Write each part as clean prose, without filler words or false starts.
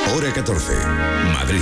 Hora 14, Madrid.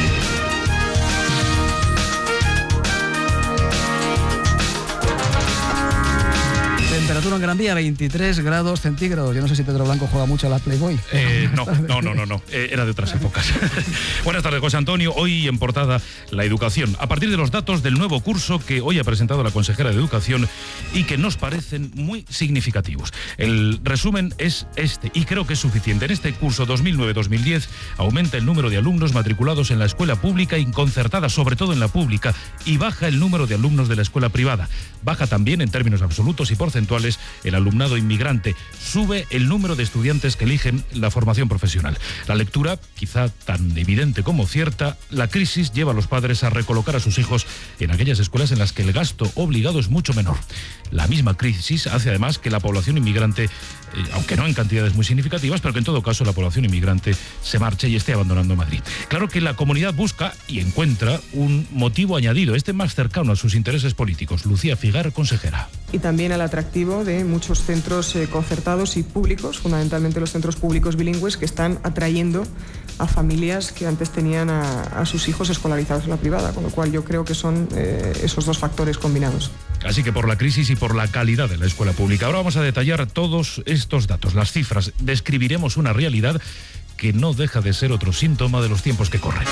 Temperatura en Gran Vía, 23 grados centígrados. Yo no sé si Pedro Blanco juega mucho a la Playboy. No. Era de otras épocas. Buenas tardes, José Antonio. Hoy en portada, la educación. A partir de los datos del nuevo curso que hoy ha presentado la consejera de Educación y que nos parecen muy significativos. El resumen es este, y creo que es suficiente. En este curso 2009-2010 aumenta el número de alumnos matriculados en la escuela pública y concertada, sobre todo en la pública, y baja el número de alumnos de la escuela privada. Baja también, en términos absolutos y porcentuales, el alumnado inmigrante. Sube el número de estudiantes que eligen la formación profesional. La lectura, quizá tan evidente como cierta: la crisis lleva a los padres a recolocar a sus hijos en aquellas escuelas en las que el gasto obligado es mucho menor. La misma crisis hace además que la población inmigrante, aunque no en cantidades muy significativas, pero que en todo caso la población inmigrante se marche y esté abandonando Madrid. Claro que la comunidad busca y encuentra un motivo añadido, este más cercano a sus intereses políticos. Lucía Figar, consejera. Y también al atractivo de muchos centros concertados y públicos, fundamentalmente los centros públicos bilingües, que están atrayendo a familias que antes tenían a sus hijos escolarizados en la privada, con lo cual yo creo que son esos dos factores combinados. Así que por la crisis y por la calidad de la escuela pública. Ahora vamos a detallar todos estos datos, las cifras. Describiremos una realidad que no deja de ser otro síntoma de los tiempos que corren.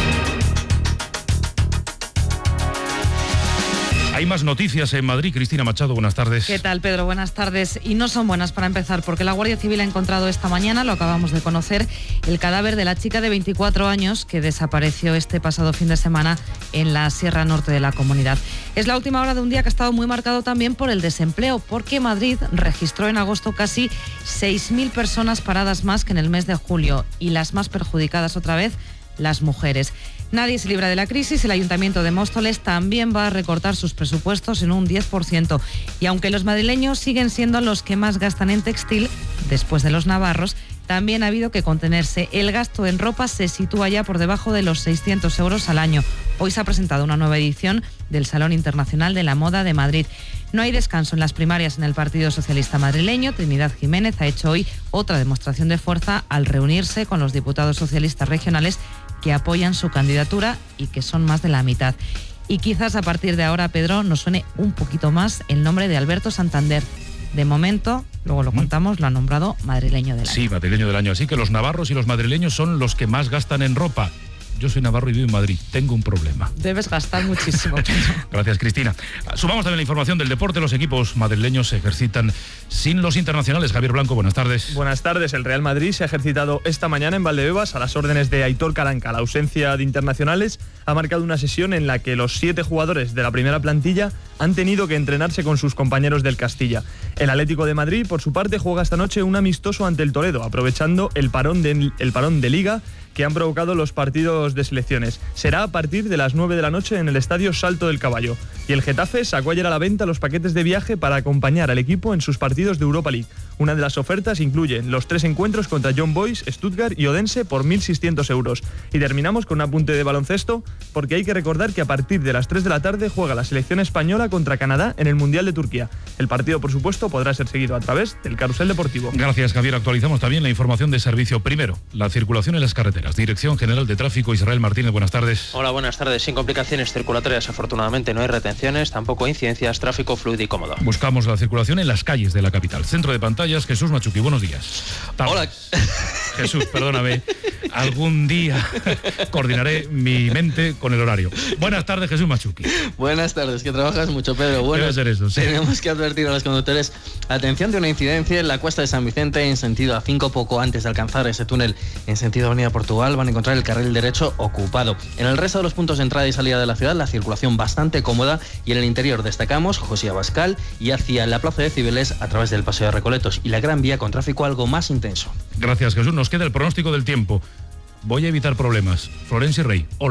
Hay más noticias en Madrid. Cristina Machado, buenas tardes. ¿Qué tal, Pedro? Buenas tardes. Y no son buenas para empezar, porque la Guardia Civil ha encontrado esta mañana, lo acabamos de conocer, el cadáver de la chica de 24 años que desapareció este pasado fin de semana en la Sierra Norte de la comunidad. Es la última hora de un día que ha estado muy marcado también por el desempleo, porque Madrid registró en agosto casi 6.000 personas paradas más que en el mes de julio, y las más perjudicadas otra vez, las mujeres. Nadie se libra de la crisis. El Ayuntamiento de Móstoles también va a recortar sus presupuestos en un 10%. Y aunque los madrileños siguen siendo los que más gastan en textil, después de los navarros, también ha habido que contenerse. El gasto en ropa se sitúa ya por debajo de los 600 euros al año. Hoy se ha presentado una nueva edición del Salón Internacional de la Moda de Madrid. No hay descanso en las primarias en el Partido Socialista madrileño. Trinidad Jiménez ha hecho hoy otra demostración de fuerza al reunirse con los diputados socialistas regionales que apoyan su candidatura y que son más de la mitad. Y quizás a partir de ahora, Pedro, nos suene un poquito más el nombre de Alberto Santander. De momento, luego lo contamos, lo han nombrado madrileño del año. Sí, madrileño del año. Así que los navarros y los madrileños son los que más gastan en ropa. Yo soy navarro y vivo en Madrid. Tengo un problema. Debes gastar muchísimo. Gracias, Cristina. Sumamos también la información del deporte. Los equipos madrileños se ejercitan sin los internacionales. Javier Blanco, buenas tardes. Buenas tardes. El Real Madrid se ha ejercitado esta mañana en Valdebebas a las órdenes de Aitor Caranca. La ausencia de internacionales ha marcado una sesión en la que los 7 jugadores de la primera plantilla han tenido que entrenarse con sus compañeros del Castilla. El Atlético de Madrid, por su parte, juega esta noche un amistoso ante el Toledo, aprovechando el parón de Liga que han provocado los partidos de selecciones. Será a partir de las 9 de la noche en el estadio Salto del Caballo. Y el Getafe sacó ayer a la venta los paquetes de viaje para acompañar al equipo en sus partidos de Europa League. Una de las ofertas incluye los 3 encuentros contra Young Boys, Stuttgart y Odense por 1.600 euros. Y terminamos con un apunte de baloncesto, porque hay que recordar que a partir de las 3 de la tarde juega la selección española contra Canadá en el Mundial de Turquía. El partido, por supuesto, podrá ser seguido a través del Carrusel Deportivo. Gracias, Javier. Actualizamos también la información de servicio. Primero, la circulación en las carreteras. Dirección General de Tráfico, Israel Martínez, buenas tardes. Hola, buenas tardes. Sin complicaciones circulatorias, afortunadamente no hay retenciones, tampoco incidencias, tráfico fluido y cómodo. Buscamos la circulación en las calles de la capital. Centro de pantallas, Jesús Machuqui, buenos días. Hola. Jesús, perdóname, algún día coordinaré mi mente con el horario. Buenas tardes, Jesús Machuqui. Buenas tardes, que trabajas mucho, Pedro. Bueno, debe ser eso, sí. Tenemos que advertir a los conductores, atención de una incidencia en la Cuesta de San Vicente en sentido A5, poco antes de alcanzar ese túnel en sentido Avenida Portugal, van a encontrar el carril derecho ocupado. En el resto de los puntos de entrada y salida de la ciudad, la circulación bastante cómoda, y en el interior destacamos José Abascal y hacia la Plaza de Cibeles a través del Paseo de Recoletos y la Gran Vía con tráfico algo más intenso. Gracias, Jesús. Nos queda el pronóstico del tiempo. Voy a evitar problemas. Florencio Rey, hola.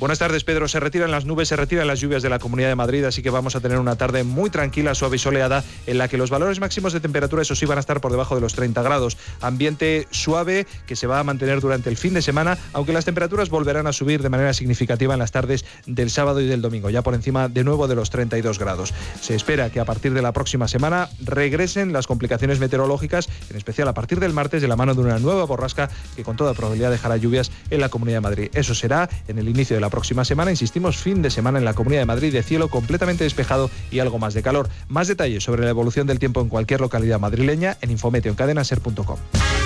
Buenas tardes, Pedro. Se retiran las nubes, se retiran las lluvias de la Comunidad de Madrid, así que vamos a tener una tarde muy tranquila, suave y soleada, en la que los valores máximos de temperatura, eso sí, van a estar por debajo de los 30 grados. Ambiente suave que se va a mantener durante el fin de semana, aunque las temperaturas volverán a subir de manera significativa en las tardes del sábado y del domingo, ya por encima de nuevo de los 32 grados. Se espera que a partir de la próxima semana regresen las complicaciones meteorológicas, en especial a partir del martes, de la mano de una nueva borrasca que con toda probabilidad dejará lluvias en la Comunidad de Madrid. Eso será en el inicio de la próxima semana, insistimos, fin de semana en la Comunidad de Madrid, de cielo completamente despejado y algo más de calor. Más detalles sobre la evolución del tiempo en cualquier localidad madrileña en Infometeo en cadenaser.com.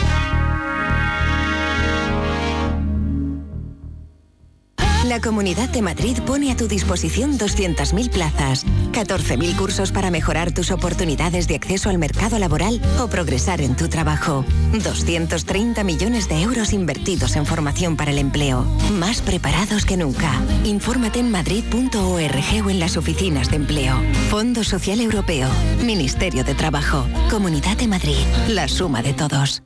La Comunidad de Madrid pone a tu disposición 200.000 plazas, 14.000 cursos para mejorar tus oportunidades de acceso al mercado laboral o progresar en tu trabajo, 230 millones de euros invertidos en formación para el empleo, más preparados que nunca. Infórmate en madrid.org o en las oficinas de empleo. Fondo Social Europeo, Ministerio de Trabajo, Comunidad de Madrid, la suma de todos.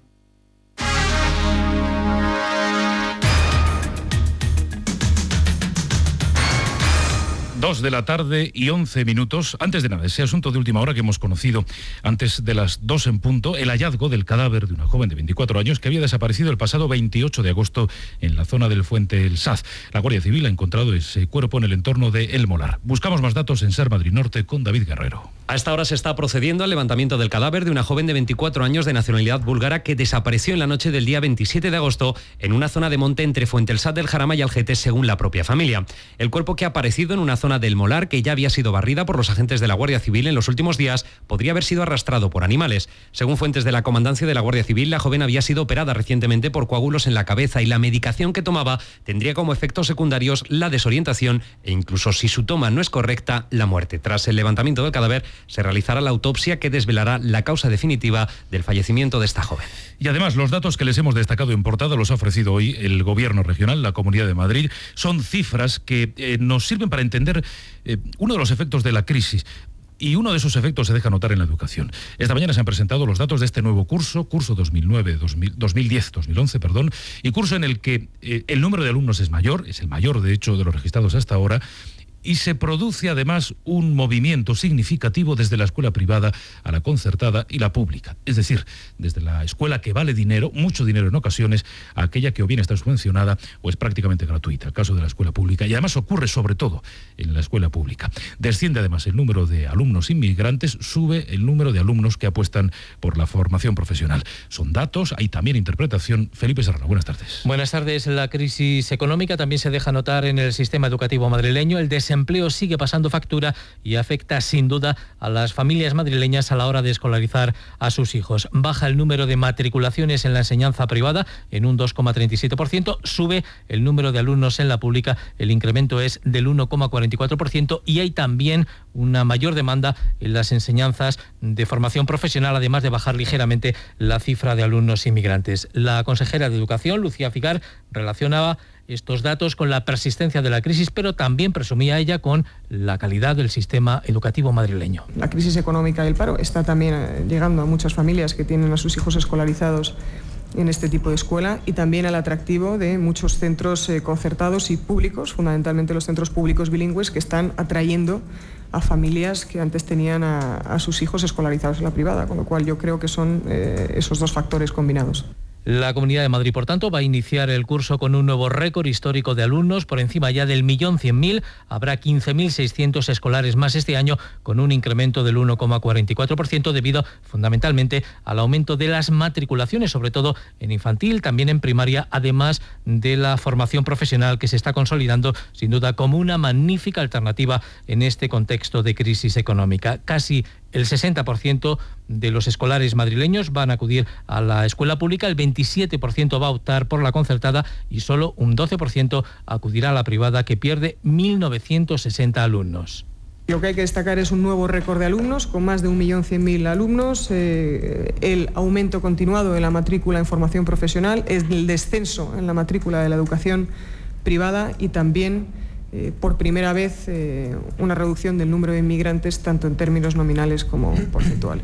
2 de la tarde y 11 minutos. Antes de nada, ese asunto de última hora que hemos conocido antes de las 2 en punto, el hallazgo del cadáver de una joven de 24 años que había desaparecido el pasado 28 de agosto en la zona del Fuente El Saz. La Guardia Civil ha encontrado ese cuerpo en el entorno de El Molar. Buscamos más datos en SER Madrid Norte con David Guerrero. A esta hora se está procediendo al levantamiento del cadáver de una joven de 24 años de nacionalidad búlgara que desapareció en la noche del día 27 de agosto en una zona de monte entre Fuente El Saz del Jarama y Algete, según la propia familia. El cuerpo, que ha aparecido en una zona del Molar que ya había sido barrida por los agentes de la Guardia Civil en los últimos días, podría haber sido arrastrado por animales. Según fuentes de la Comandancia de la Guardia Civil, la joven había sido operada recientemente por coágulos en la cabeza y la medicación que tomaba tendría como efectos secundarios la desorientación e incluso, si su toma no es correcta, la muerte. Tras el levantamiento del cadáver se realizará la autopsia que desvelará la causa definitiva del fallecimiento de esta joven. Y además, los datos que les hemos destacado en portada los ha ofrecido hoy el Gobierno regional, la Comunidad de Madrid. Son cifras que nos sirven para entender uno de los efectos de la crisis. Y uno de esos efectos se deja notar en la educación. Esta mañana se han presentado los datos de este nuevo curso 2010-2011, y curso en el que el número de alumnos es mayor, es el mayor, de hecho, de los registrados hasta ahora, y se produce además un movimiento significativo desde la escuela privada a la concertada y la pública. Es decir, desde la escuela que vale dinero, mucho dinero en ocasiones, a aquella que o bien está subvencionada o es prácticamente gratuita, el caso de la escuela pública. Y además ocurre sobre todo en la escuela pública. Desciende además el número de alumnos inmigrantes, sube el número de alumnos que apuestan por la formación profesional. Son datos, hay también interpretación. Felipe Serrano, buenas tardes. Buenas tardes. La crisis económica también se deja notar en el sistema educativo madrileño. El desempleo sigue pasando factura y afecta sin duda a las familias madrileñas a la hora de escolarizar a sus hijos. Baja el número de matriculaciones en la enseñanza privada en un 2,37%, sube el número de alumnos en la pública, el incremento es del 1,44%, y hay también una mayor demanda en las enseñanzas de formación profesional, además de bajar ligeramente la cifra de alumnos inmigrantes. La consejera de Educación, Lucía Figar, relacionaba estos datos con la persistencia de la crisis, pero también presumía ella con la calidad del sistema educativo madrileño. La crisis económica y el paro está también llegando a muchas familias que tienen a sus hijos escolarizados en este tipo de escuela, y también al atractivo de muchos centros concertados y públicos, fundamentalmente los centros públicos bilingües, que están atrayendo a familias que antes tenían a sus hijos escolarizados en la privada, con lo cual yo creo que son esos dos factores combinados. La Comunidad de Madrid, por tanto, va a iniciar el curso con un nuevo récord histórico de alumnos, por encima ya del 1.100.000. Habrá 15.600 escolares más este año, con un incremento del 1,44%, debido fundamentalmente al aumento de las matriculaciones, sobre todo en infantil, también en primaria, además de la formación profesional, que se está consolidando sin duda como una magnífica alternativa en este contexto de crisis económica. Casi el 60% de los escolares madrileños van a acudir a la escuela pública, el 27% va a optar por la concertada y solo un 12% acudirá a la privada, que pierde 1.960 alumnos. Lo que hay que destacar es un nuevo récord de alumnos, con más de 1.100.000 alumnos, el aumento continuado de la matrícula en formación profesional, el descenso en la matrícula de la educación privada y también por primera vez una reducción del número de inmigrantes, tanto en términos nominales como porcentuales.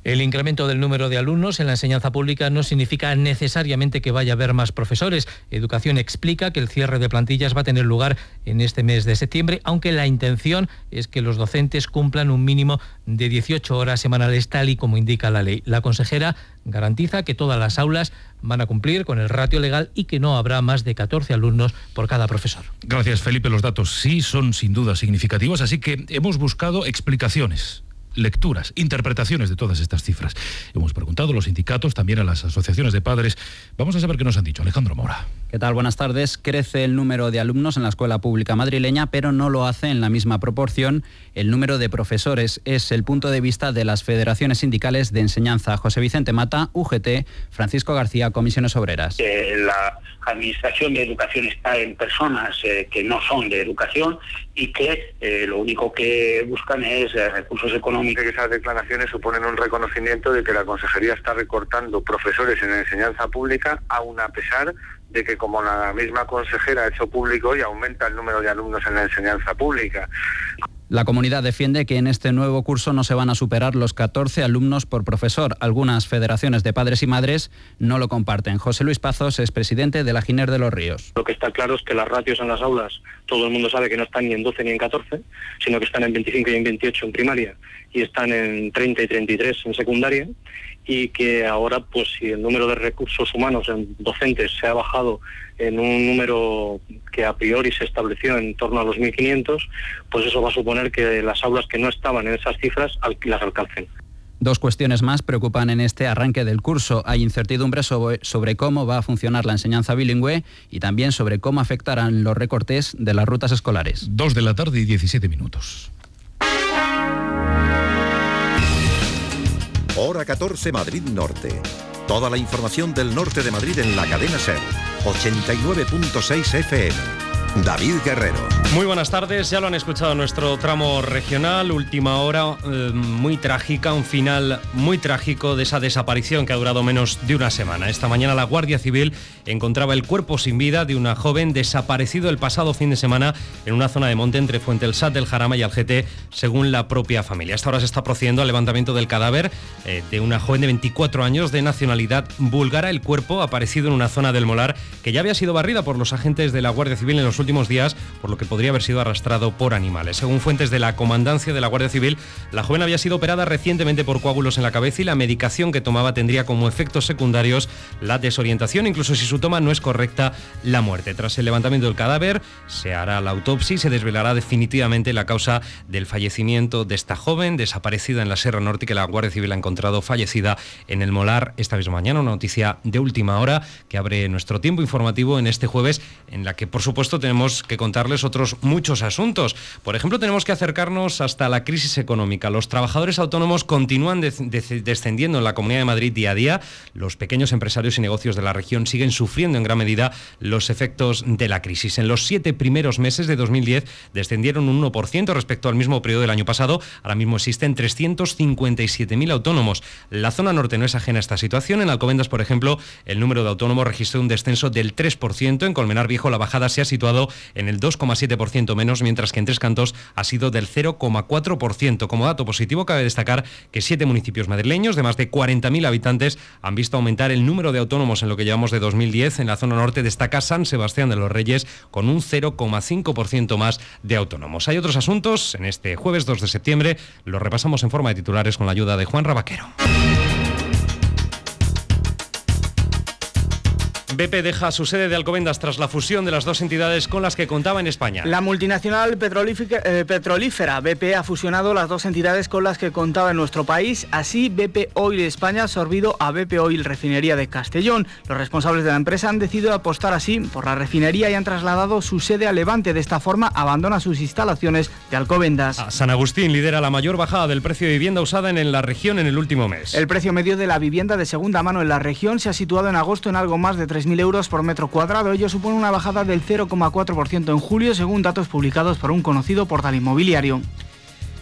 El incremento del número de alumnos en la enseñanza pública no significa necesariamente que vaya a haber más profesores. Educación explica que el cierre de plantillas va a tener lugar en este mes de septiembre, aunque la intención es que los docentes cumplan un mínimo de 18 horas semanales, tal y como indica la ley. La consejera garantiza que todas las aulas van a cumplir con el ratio legal y que no habrá más de 14 alumnos por cada profesor. Gracias, Felipe. Los datos sí son sin duda significativos, así que hemos buscado explicaciones, lecturas, interpretaciones de todas estas cifras. Hemos preguntado a los sindicatos, también a las asociaciones de padres. Vamos a saber qué nos han dicho. Alejandro Mora. ¿Qué tal? Buenas tardes. Crece el número de alumnos en la escuela pública madrileña, pero no lo hace en la misma proporción el número de profesores. Es el punto de vista de las federaciones sindicales de enseñanza. José Vicente Mata, UGT, Francisco García, Comisiones Obreras. La administración de educación está en personas que no son de educación y que lo único que buscan es recursos económicos. Que esas declaraciones suponen un reconocimiento de que la Consejería está recortando profesores en la enseñanza pública, aun a pesar de que, como la misma consejera ha hecho público, y aumenta el número de alumnos en la enseñanza pública. La comunidad defiende que en este nuevo curso no se van a superar los 14 alumnos por profesor. Algunas federaciones de padres y madres no lo comparten. José Luis Pazos es presidente de la Giner de los Ríos. Lo que está claro es que las ratios en las aulas, todo el mundo sabe que no están ni en 12 ni en 14, sino que están en 25 y en 28 en primaria y están en 30 y 33 en secundaria, y que ahora, pues si el número de recursos humanos en docentes se ha bajado en un número que a priori se estableció en torno a los 1.500, pues eso va a suponer que las aulas que no estaban en esas cifras las alcancen. Dos cuestiones más preocupan en este arranque del curso. Hay incertidumbre sobre cómo va a funcionar la enseñanza bilingüe y también sobre cómo afectarán los recortes de las rutas escolares. 2:17 p.m. Hora 14, Madrid Norte. Toda la información del norte de Madrid en la cadena SER. 89.6 FM. David Guerrero. Muy buenas tardes, ya lo han escuchado en nuestro tramo regional. Última hora muy trágica, un final muy trágico de esa desaparición que ha durado menos de una semana. Esta mañana la Guardia Civil encontraba el cuerpo sin vida de una joven desaparecido el pasado fin de semana en una zona de monte entre Fuente el Sat del Jarama y Algete, según la propia familia. Hasta ahora se está procediendo al levantamiento del cadáver de una joven de 24 años de nacionalidad búlgara. El cuerpo ha aparecido en una zona del Molar que ya había sido barrida por los agentes de la Guardia Civil en los últimos días, por lo que podría haber sido arrastrado por animales. Según fuentes de la comandancia de la Guardia Civil, la joven había sido operada recientemente por coágulos en la cabeza y la medicación que tomaba tendría como efectos secundarios la desorientación, incluso si su toma no es correcta, la muerte. Tras el levantamiento del cadáver, se hará la autopsia y se desvelará definitivamente la causa del fallecimiento de esta joven desaparecida en la Sierra Norte y que la Guardia Civil ha encontrado fallecida en el Molar esta misma mañana. Una noticia de última hora que abre nuestro tiempo informativo en este jueves, en la que por supuesto tenemos que contarles otros muchos asuntos. Por ejemplo, tenemos que acercarnos hasta la crisis económica. Los trabajadores autónomos continúan descendiendo en la Comunidad de Madrid día a día. Los pequeños empresarios y negocios de la región siguen sufriendo en gran medida los efectos de la crisis. En los 7 primeros meses de 2010 descendieron un 1% respecto al mismo periodo del año pasado. Ahora mismo existen 357.000 autónomos. La zona norte no es ajena a esta situación. En Alcobendas, por ejemplo, el número de autónomos registró un descenso del 3%. En Colmenar Viejo la bajada se ha situado en el 2,7% menos, mientras que en Tres Cantos ha sido del 0,4%. Como dato positivo, cabe destacar que 7 municipios madrileños de más de 40.000 habitantes han visto aumentar el número de autónomos en lo que llevamos de 2010. En la zona norte destaca San Sebastián de los Reyes con un 0,5% más de autónomos. Hay otros asuntos. En este jueves 2 de septiembre los repasamos en forma de titulares con la ayuda de Juan Rabaquero. BP deja su sede de Alcobendas tras la fusión de las dos entidades con las que contaba en España. La multinacional petrolífera BP ha fusionado las dos entidades con las que contaba en nuestro país. Así, BP Oil España ha absorbido a BP Oil Refinería de Castellón. Los responsables de la empresa han decidido apostar así por la refinería y han trasladado su sede a Levante. De esta forma, abandona sus instalaciones de Alcobendas. San Agustín lidera la mayor bajada del precio de vivienda usada en la región en el último mes. El precio medio de la vivienda de segunda mano en la región se ha situado en agosto en algo más de 3.000 euros por metro cuadrado. Ello supone una bajada del 0,4% en julio, según datos publicados por un conocido portal inmobiliario.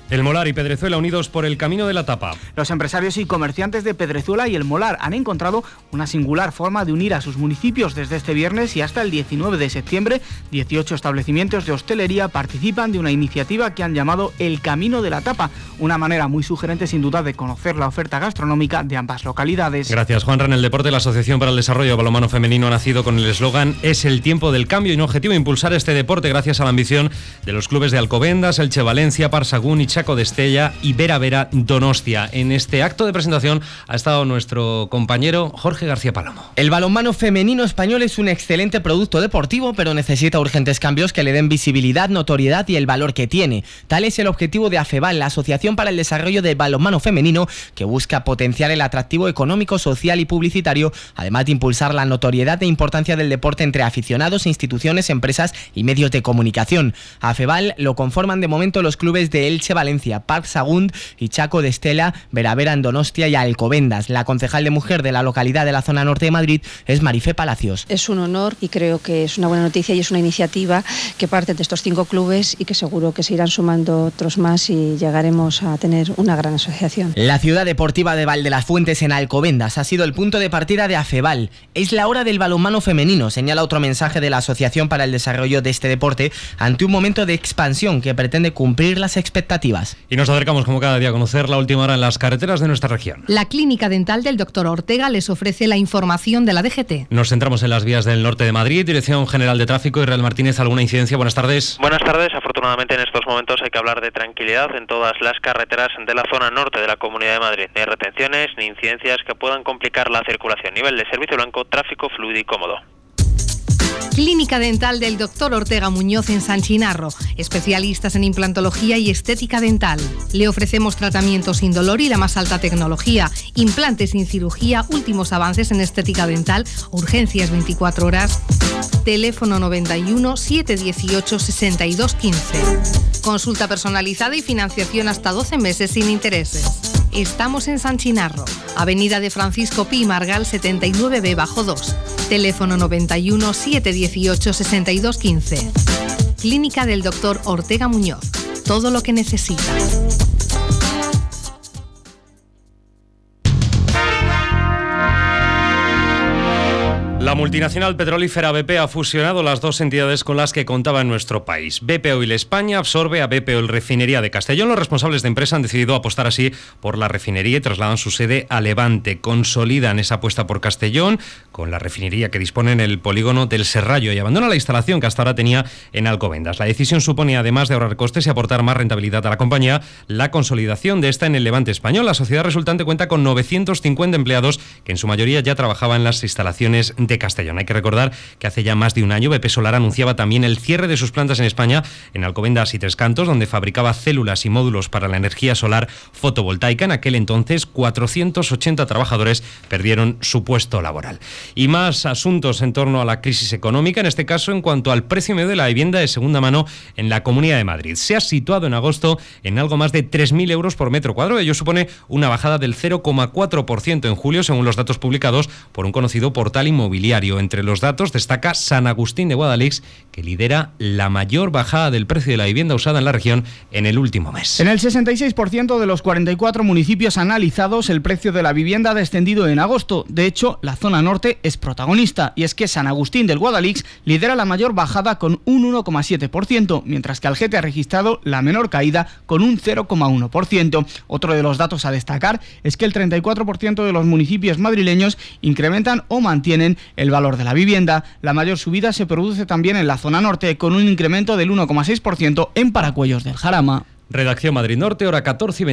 El Molar y Pedrezuela unidos por el camino de la tapa. Los empresarios y comerciantes de Pedrezuela y el Molar han encontrado una singular forma de unir a sus municipios. Desde este viernes y hasta el 19 de septiembre, 18 establecimientos de hostelería participan de una iniciativa que han llamado El Camino de la Tapa, una manera muy sugerente sin duda de conocer la oferta gastronómica de ambas localidades. Gracias, Juanra. En el deporte, la Asociación para el Desarrollo de Balonmano Femenino ha nacido con el eslogan "Es el tiempo del cambio", y un objetivo: impulsar este deporte gracias a la ambición de los clubes de Alcobendas, Elche Valencia, Par Sagún y Chaco de Estella y Vera Vera Donostia. En este acto de presentación ha estado nuestro compañero Jorge García Palomo. El balonmano femenino español es un excelente producto deportivo, pero necesita urgentes cambios que le den visibilidad, notoriedad y el valor que tiene. Tal es el objetivo de AFEBAL, la Asociación para el Desarrollo del Balonmano Femenino, que busca potenciar el atractivo económico, social y publicitario, además de impulsar la notoriedad e importancia del deporte entre aficionados, instituciones, empresas y medios de comunicación. AFEBAL lo conforman de momento los clubes de Elche Valencia, Parc Sagún y Chaco de Estela, Vera Vera en Donostia y Alcobendas. La concejal de mujer de la localidad de la zona norte de Madrid es Marifé Palacios. Es un honor y creo que es una buena noticia y es una iniciativa que parte de estos 5 clubes y que seguro que se irán sumando otros más y llegaremos a tener una gran asociación. La ciudad deportiva de Valdelasfuentes en Alcobendas ha sido el punto de partida de AFEBAL. Es la hora del balonmano femenino, señala otro mensaje de la Asociación para el Desarrollo de este deporte ante un momento de expansión que pretende cumplir las expectativas. Y nos acercamos como cada día a conocer la última hora en las carreteras de nuestra región. La Clínica Dental del Dr. Ortega les ofrece la información de la DGT. Nos centramos en las vías del norte de Madrid. Dirección General de Tráfico, Israel Martínez, ¿alguna incidencia? Buenas tardes. Buenas tardes. Afortunadamente en estos momentos hay que hablar de tranquilidad en todas las carreteras de la zona norte de la Comunidad de Madrid. Ni retenciones ni incidencias que puedan complicar la circulación. Nivel de servicio blanco, tráfico fluido y cómodo. Clínica Dental del Dr. Ortega Muñoz en San Chinarro, especialistas en implantología y estética dental. Le ofrecemos tratamientos sin dolor y la más alta tecnología, implantes sin cirugía, últimos avances en estética dental, urgencias 24 horas. Teléfono 91 718 62 15. Consulta personalizada y financiación hasta 12 meses sin intereses. Estamos en San Chinarro, Avenida de Francisco Pi Margal 79B-2. Teléfono 91 718 62 15. Clínica del Dr. Ortega Muñoz. Todo lo que necesita. La multinacional petrolífera BP ha fusionado las dos entidades con las que contaba en nuestro país. BP Oil España absorbe a BP Oil Refinería de Castellón. Los responsables de empresa han decidido apostar así por la refinería y trasladan su sede a Levante. Consolidan esa apuesta por Castellón con la refinería que dispone en el polígono del Serrallo y abandona la instalación que hasta ahora tenía en Alcobendas. La decisión supone, además de ahorrar costes y aportar más rentabilidad a la compañía, la consolidación de esta en el Levante español. La sociedad resultante cuenta con 950 empleados que en su mayoría ya trabajaban en las instalaciones de Castellón. Hay que recordar que hace ya más de un año BP Solar anunciaba también el cierre de sus plantas en España, en Alcobendas y Tres Cantos, donde fabricaba células y módulos para la energía solar fotovoltaica. En aquel entonces 480 trabajadores perdieron su puesto laboral. Y más asuntos en torno a la crisis económica, en este caso en cuanto al precio medio de la vivienda de segunda mano en la Comunidad de Madrid. Se ha situado en agosto en algo más de 3.000 euros por metro cuadrado. Ello supone una bajada del 0,4% en julio, según los datos publicados por un conocido portal inmobiliario. Entre los datos destaca San Agustín de Guadalix, que lidera la mayor bajada del precio de la vivienda usada en la región en el último mes. En el 66% de los 44 municipios analizados, el precio de la vivienda ha descendido en agosto. De hecho, la zona norte es protagonista, y es que San Agustín del Guadalix lidera la mayor bajada con un 1,7%, mientras que Algete ha registrado la menor caída con un 0,1%. Otro de los datos a destacar es que el 34% de los municipios madrileños incrementan o mantienen el valor de la vivienda. La mayor subida se produce también en la zona norte, con un incremento del 1,6% en Paracuellos del Jarama. Redacción Madrid Norte, hora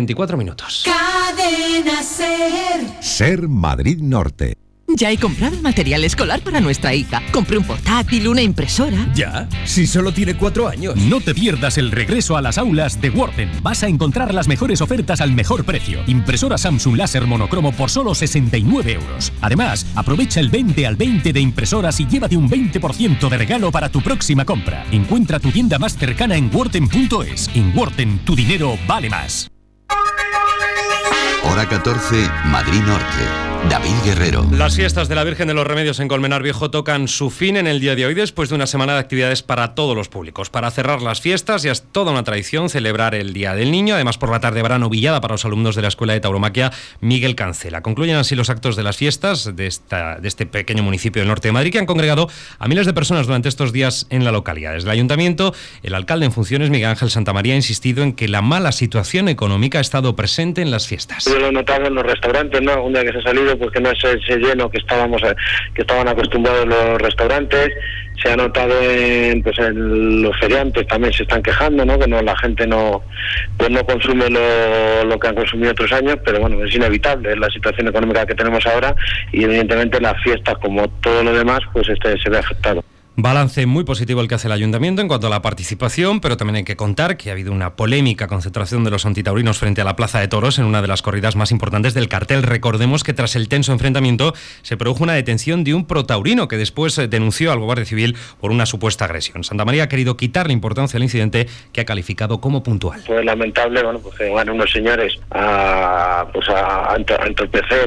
14:24. Cadena Ser. Ser Madrid Norte. Ya he comprado el material escolar para nuestra hija. Compré un portátil, una impresora. ¿Ya? Si solo tiene 4 años. No te pierdas el regreso a las aulas de Worten. Vas a encontrar las mejores ofertas al mejor precio. Impresora Samsung láser monocromo por solo 69 euros. Además, aprovecha el 20 al 20 de impresoras y llévate un 20% de regalo para tu próxima compra. Encuentra tu tienda más cercana en worten.es. En Worten, tu dinero vale más. Hora 14, Madrid Norte. David Guerrero. Las fiestas de la Virgen de los Remedios en Colmenar Viejo tocan su fin en el día de hoy, después de una semana de actividades para todos los públicos. Para cerrar las fiestas, ya es toda una tradición celebrar el Día del Niño. Además, por la tarde habrá novillada para los alumnos de la Escuela de Tauromaquia Miguel Cancela. Concluyen así los actos de las fiestas de este pequeño municipio del norte de Madrid, que han congregado a miles de personas durante estos días en la localidad. Desde el ayuntamiento, el alcalde en funciones, Miguel Ángel Santamaría, ha insistido en que la mala situación económica ha estado presente en las fiestas. Yo lo he notado en los restaurantes, ¿no? Un día que se ha salido, pues que no es ese lleno que estaban acostumbrados los restaurantes. Se ha notado en los feriantes también se están quejando, ¿no? Que la gente no consume lo que han consumido otros años, pero bueno, es inevitable, es la situación económica que tenemos ahora y evidentemente las fiestas, como todo lo demás, pues se ve afectado. Balance muy positivo el que hace el ayuntamiento en cuanto a la participación, pero también hay que contar que ha habido una polémica concentración de los antitaurinos frente a la Plaza de Toros en una de las corridas más importantes del cartel. Recordemos que tras el tenso enfrentamiento se produjo una detención de un protaurino que después denunció al Guardia Civil por una supuesta agresión. Santamaría ha querido quitarle importancia al incidente, que ha calificado como puntual. Pues lamentable, que van unos señores a entorpecer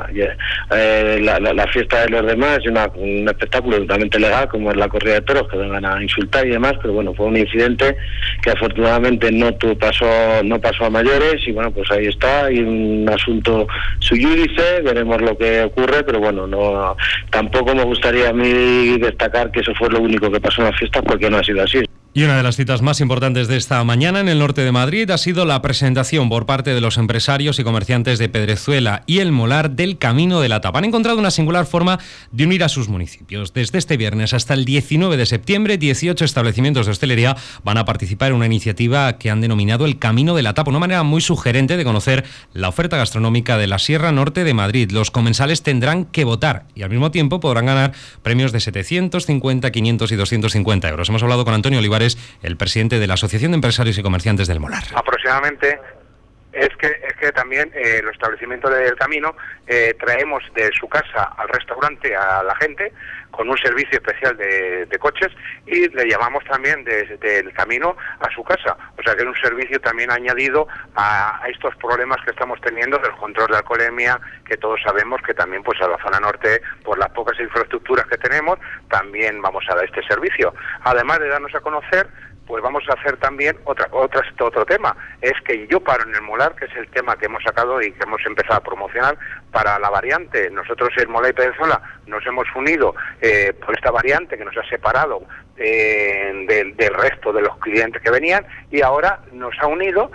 la fiesta de los demás, un espectáculo totalmente legal como es la corrida de toros, que vengan a insultar y demás, pero bueno, fue un incidente que afortunadamente no pasó a mayores y bueno, pues ahí está, y un asunto sui judice, veremos lo que ocurre, pero bueno, tampoco me gustaría a mí destacar que eso fue lo único que pasó en las fiestas, porque no ha sido así. Y una de las citas más importantes de esta mañana en el norte de Madrid ha sido la presentación por parte de los empresarios y comerciantes de Pedrezuela y El Molar del Camino de la Tapa. Han encontrado una singular forma de unir a sus municipios. Desde este viernes hasta el 19 de septiembre, 18 establecimientos de hostelería van a participar en una iniciativa que han denominado El Camino de la Tapa, una manera muy sugerente de conocer la oferta gastronómica de la Sierra Norte de Madrid. Los comensales tendrán que votar y al mismo tiempo podrán ganar premios de 750, 500 y 250 euros. Hemos hablado con Antonio Olivares, el presidente de la Asociación de Empresarios y Comerciantes del Molar. Aproximadamente es que también los establecimientos del Camino traemos de su casa al restaurante a la gente con un servicio especial de coches y le llamamos también desde el Camino a su casa. O sea que es un servicio también añadido a estos problemas que estamos teniendo del control de alcoholemia, que todos sabemos que también pues a la zona norte, por las pocas infraestructuras que tenemos, también vamos a dar este servicio. Además de darnos a conocer, pues vamos a hacer también otro tema. Es que yo paro en el Molar, que es el tema que hemos sacado y que hemos empezado a promocionar para la variante. Nosotros en Molar y Pedrezuela nos hemos unido por esta variante que nos ha separado del resto de los clientes que venían, y ahora nos ha unido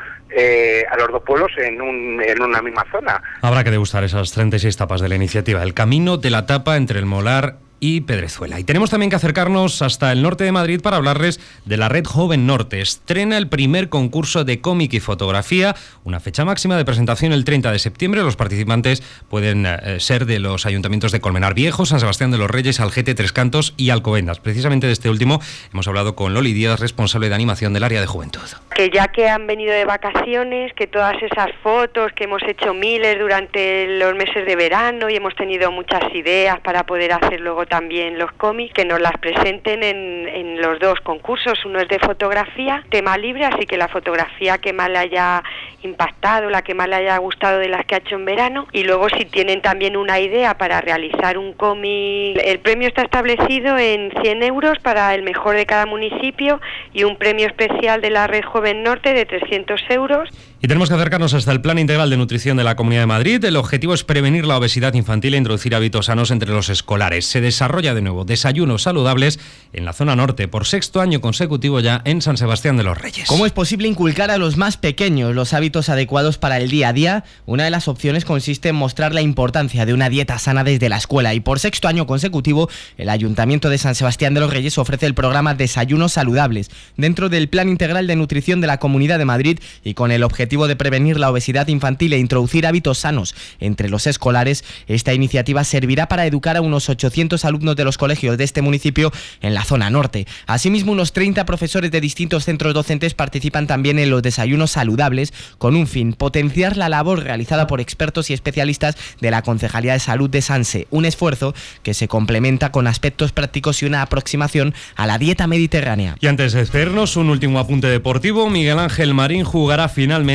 a los dos pueblos en una misma zona. Habrá que degustar esas 36 tapas de la iniciativa. El Camino de la Tapa entre el Molar y Pedrezuela. Y tenemos también que acercarnos hasta el norte de Madrid para hablarles de la Red Joven Norte. Estrena el primer concurso de cómic y fotografía, una fecha máxima de presentación el 30 de septiembre. Los participantes pueden ser de los ayuntamientos de Colmenar Viejo, San Sebastián de los Reyes, Algete, Tres Cantos y Alcobendas. Precisamente de este último hemos hablado con Loli Díaz, responsable de animación del área de juventud. Que ya que han venido de vacaciones, que todas esas fotos que hemos hecho miles durante los meses de verano y hemos tenido muchas ideas para poder hacer luego también los cómics, que nos las presenten en los dos concursos. Uno es de fotografía, tema libre, así que la fotografía que más le haya impactado, la que más le haya gustado de las que ha hecho en verano, y luego si tienen también una idea para realizar un cómic, el premio está establecido en 100 euros para el mejor de cada municipio y un premio especial de la Red Joven Norte de 300 euros. Y tenemos que acercarnos hasta el Plan Integral de Nutrición de la Comunidad de Madrid. El objetivo es prevenir la obesidad infantil e introducir hábitos sanos entre los escolares. Se desarrolla de nuevo desayunos saludables en la zona norte por 6º año consecutivo ya en San Sebastián de los Reyes. ¿Cómo es posible inculcar a los más pequeños los hábitos adecuados para el día a día? Una de las opciones consiste en mostrar la importancia de una dieta sana desde la escuela, y por 6º año consecutivo el Ayuntamiento de San Sebastián de los Reyes ofrece el programa Desayunos Saludables dentro del Plan Integral de Nutrición de la Comunidad de Madrid, y con el objetivo de prevenir la obesidad infantil e introducir hábitos sanos entre los escolares. Esta iniciativa servirá para educar a unos 800 alumnos de los colegios de este municipio en la zona norte. Asimismo, unos 30 profesores de distintos centros docentes participan también en los desayunos saludables, con un fin: potenciar la labor realizada por expertos y especialistas de la Concejalía de Salud de Sanse, un esfuerzo que se complementa con aspectos prácticos y una aproximación a la dieta mediterránea. Y antes de despedirnos, un último apunte deportivo. Miguel Ángel Marín jugará finalmente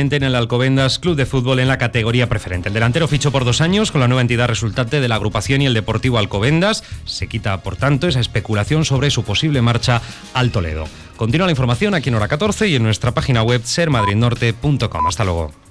finalmente en el Alcobendas Club de Fútbol en la categoría preferente. El delantero fichó por 2 años con la nueva entidad resultante de la agrupación y el Deportivo Alcobendas. Se quita, por tanto, esa especulación sobre su posible marcha al Toledo. Continúa la información aquí en Hora 14 y en nuestra página web sermadridnorte.com. Hasta luego.